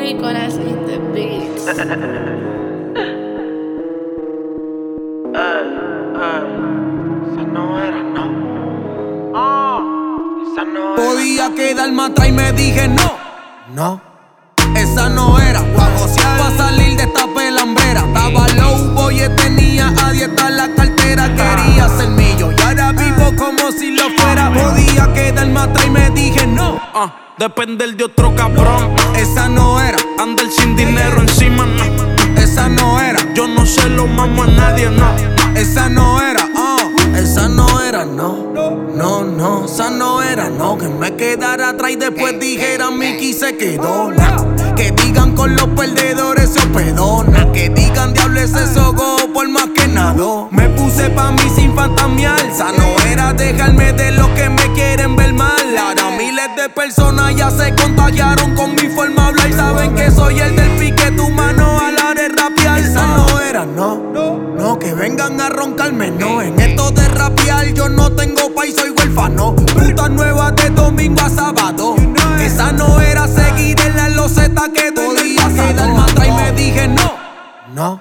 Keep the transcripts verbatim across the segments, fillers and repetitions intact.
Nicolas in the beats. Eh, eh, esa no era, no. Oh, esa no era. Podía quedarme atrás y me dije no, no. Esa no era, pa' salir de esta pelambera. Estaba low, boy, tenía a dieta la cartera. Quería ser millo y ahora vivo como si lo fuera. Podía quedarme atrás y me dije no. Uh, depender de otro cabrón. Esa no era, Andar sin dinero encima, no. esa no era, Yo no se lo mamo a nadie, no. esa no era, uh. Esa no era, no, no, no. Esa no era, no. Que me quedara atrás y después dijera Mickey se quedó, nah. Que digan con los perdedores se hospedona. Que digan diablo ese sogo por más que nado. Me puse pa' mí sin fantasmear. Esa no era dejarme de los que me quieren ver mal. Ahora miles de personas ya se contagiaron con mi forma de hablar. Saben que soy el del pique, tu mano a la de rapear. Esa no era, no, no. Que vengan a roncarme, no. En esto de rapear yo no tengo pa' y soy huérfano. Putas nuevas de domingo a sábado. Esa no era seguir en la loseta que podía quedarme atrás y me dije no, no.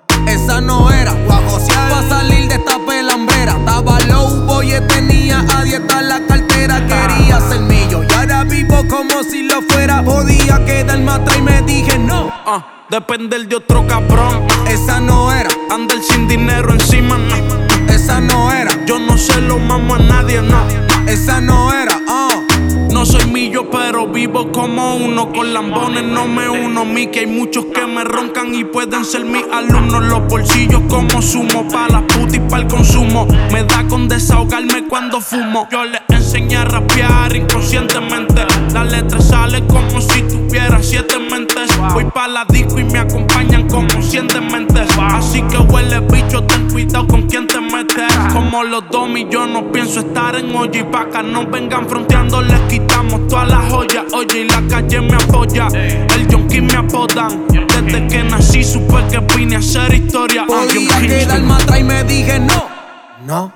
Esa no era, pa' salir de esta pelambera. Estaba low, boy, tenía a dieta la cartera. Quería ser millo y ahora vivo como si lo fuera. Podía quedarme atrás y me dije no. Uh, depender de otro cabrón. Esa no era, Andar sin dinero encima, no. esa no era, Yo no se lo mamo a nadie, no. esa no era, uh. No soy millo, pero vivo como uno. Con lambones no me uno. Mi que hay muchos que me roncan y pueden ser mis alumnos. Los bolsillos como sumo, pa' las putas y pa' el consumo. Me da con desahogarme cuando fumo. Yo les enseñé a rapear inconscientemente. La letra sale como si tuviera siete mentes. Voy pa' la disco y me acompañan como sienten mentes. Así que huele bicho, ten cuidado con quien te metes. Como los domis, yo no pienso estar en olla. Y pa' acá no vengan fronteando, les quitamos todas las joyas. Oye, y la calle me apoya, el Yonki me apodan. Desde que nací supe que vine a hacer historia. Podía quedarme atrás y me dije no, no.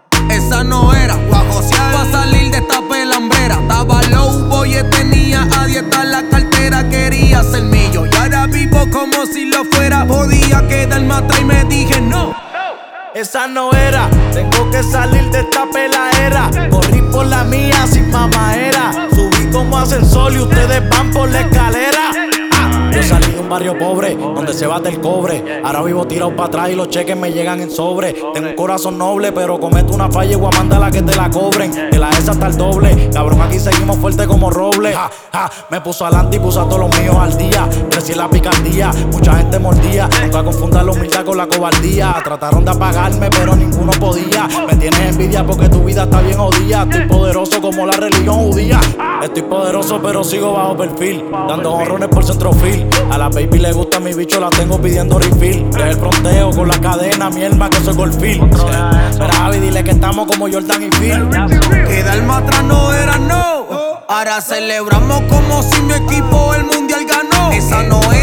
Esa no era, pa' salir de esta pelambera. Estaba low, boy, tenía a dieta la cartera. Quería ser millo y ahora vivo como si lo fuera. Podía quedarme atrás y me dije no. Esa no era, tengo que salir de esta peladera. Corrí por la mía sin mamaera. Subí como ascensor y ustedes van por la escalera. Ah, yo salí de un barrio pobre, donde se bate el cobre. Ahora vivo tirado para atrás y los cheques me llegan en sobre. Tengo un corazón noble, pero cometo una falla y voy a mandar a que te la cobren. Que la esa está el doble, cabrón, aquí seguimos fuerte como roble. Ja, ja, me puso adelante y puso a todos los míos al día. Crecí en la picardía, mucha gente mordía. Nunca confundan la humildad con la cobardía. Trataron de apagarme, pero ninguno podía. Me tienes envidia porque tu vida está bien jodida. Estoy poderoso como la religión judía. Estoy poderoso, pero sigo bajo perfil, dando honrones por centrofil. A la baby le gusta mi bicho, la tengo pidiendo refill. Es el fronteo con la cadena, mi alma que soy golfil. Pero Javi, dile que estamos como Jordan y Phil. Quedarme atrás no era no. Ahora celebramos como si mi equipo el mundial ganó. Esa no era.